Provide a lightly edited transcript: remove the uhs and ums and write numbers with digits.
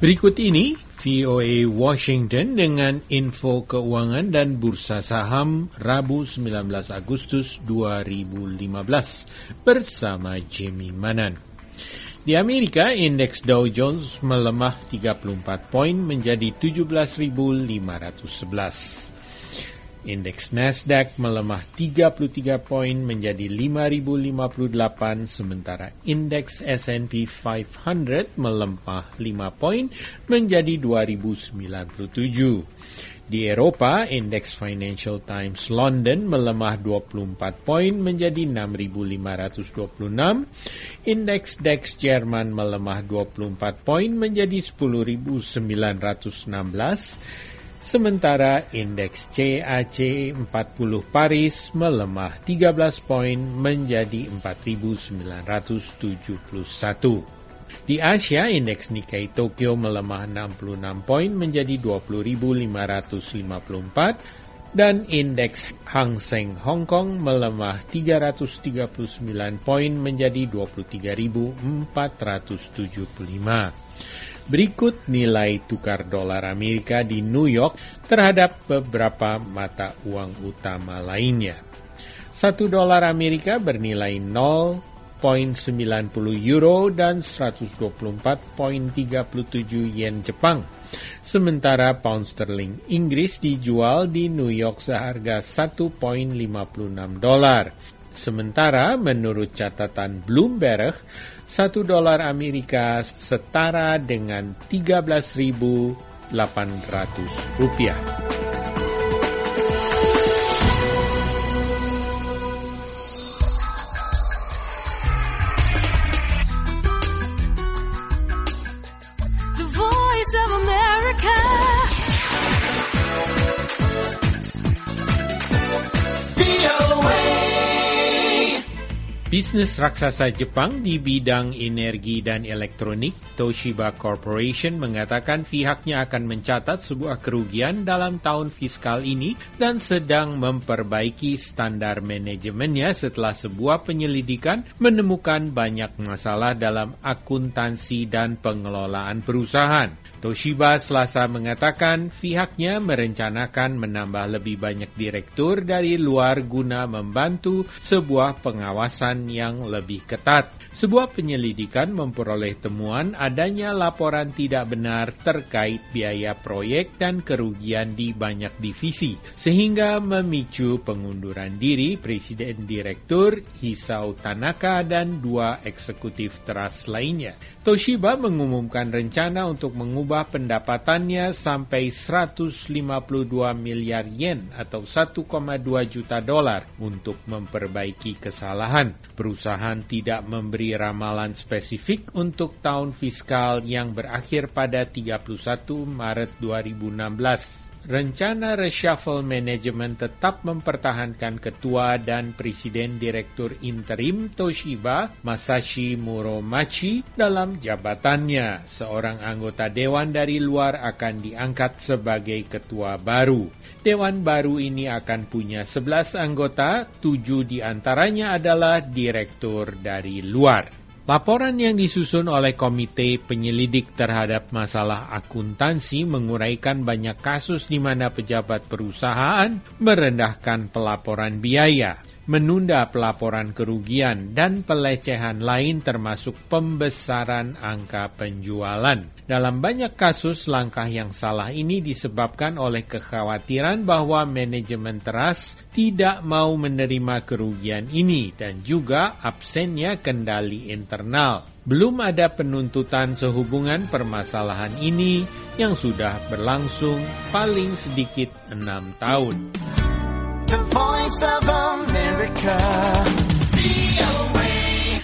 Berikut ini VOA Washington dengan info keuangan dan bursa saham Rabu 19 Agustus 2015 bersama Jamie Manan. Di Amerika, indeks Dow Jones melemah 34 poin menjadi 17.511. Indeks Nasdaq melemah 33 poin menjadi 5.058, sementara indeks S&P 500 melemah 5 poin menjadi 2.097. Di Eropa, indeks Financial Times London melemah 24 poin menjadi 6.526. Indeks DAX Jerman melemah 24 poin menjadi 10.916. Sementara indeks CAC 40 Paris melemah 13 poin menjadi 4.971. Di Asia, indeks Nikkei Tokyo melemah 66 poin menjadi 20.554 dan indeks Hang Seng Hong Kong melemah 339 poin menjadi 23.475. Berikut nilai tukar dolar Amerika di New York terhadap beberapa mata uang utama lainnya. 1 dolar Amerika bernilai 0.90 euro dan 124.37 yen Jepang. Sementara pound sterling Inggris dijual di New York seharga 1.56 dolar. Sementara menurut catatan Bloomberg, 1 dolar Amerika setara dengan 13.800 rupiah. The Voice of America. Bisnis raksasa Jepang di bidang energi dan elektronik, Toshiba Corporation, mengatakan pihaknya akan mencatat sebuah kerugian dalam tahun fiskal ini dan sedang memperbaiki standar manajemennya setelah sebuah penyelidikan menemukan banyak masalah dalam akuntansi dan pengelolaan perusahaan. Toshiba Selasa mengatakan pihaknya merencanakan menambah lebih banyak direktur dari luar guna membantu sebuah pengawasan yang lebih ketat. Sebuah penyelidikan memperoleh temuan adanya laporan tidak benar terkait biaya proyek dan kerugian di banyak divisi, sehingga memicu pengunduran diri Presiden Direktur Hisao Tanaka dan 2 eksekutif teras lainnya. Toshiba mengumumkan rencana untuk mengubah pendapatannya sampai 152 miliar yen atau 1,2 juta dolar untuk memperbaiki kesalahan. Perusahaan tidak memberi ramalan spesifik untuk tahun fiskal yang berakhir pada 31 Maret 2016. Rencana reshuffle manajemen tetap mempertahankan ketua dan presiden direktur interim Toshiba, Masashi Muromachi, dalam jabatannya. Seorang anggota dewan dari luar akan diangkat sebagai ketua baru. Dewan baru ini akan punya 11 anggota, 7 diantaranya adalah direktur dari luar. Laporan yang disusun oleh Komite Penyelidik terhadap masalah akuntansi menguraikan banyak kasus di mana pejabat perusahaan merendahkan pelaporan biaya, menunda pelaporan kerugian, dan pelecehan lain termasuk pembesaran angka penjualan. Dalam banyak kasus, langkah yang salah ini disebabkan oleh kekhawatiran bahwa manajemen teras tidak mau menerima kerugian ini dan juga absennya kendali internal. Belum ada penuntutan sehubungan permasalahan ini yang sudah berlangsung paling sedikit 6 tahun. The Voice of America.